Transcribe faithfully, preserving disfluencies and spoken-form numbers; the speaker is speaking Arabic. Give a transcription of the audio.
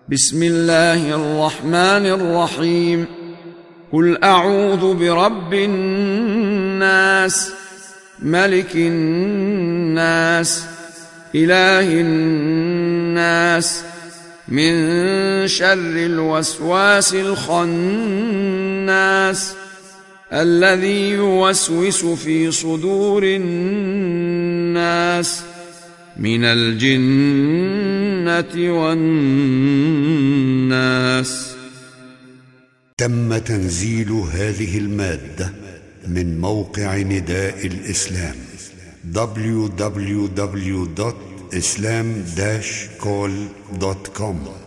بسم الله الرحمن الرحيم. قل أعوذ برب الناس، ملك الناس، إله الناس، من شر الوسواس الخناس الذي يوسوس في صدور الناس من الجنة والناس. تم تنزيل هذه المادة من موقع نداء الإسلام دبليو دبليو دبليو دوت إسلام داش كول دوت كوم.